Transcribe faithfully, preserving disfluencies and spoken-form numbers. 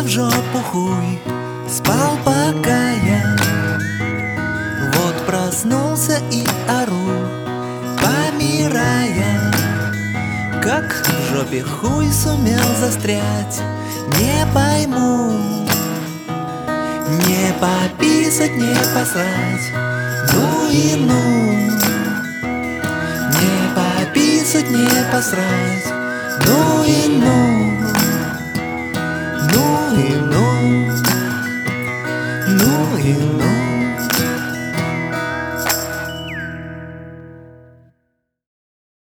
в жопу хуй, спал пока я. Вот проснулся и ору, помирая. Как в жопе хуй сумел застрять, не пойму. Не пописать, не посрать, ну и ну. Не пописать, не посрать,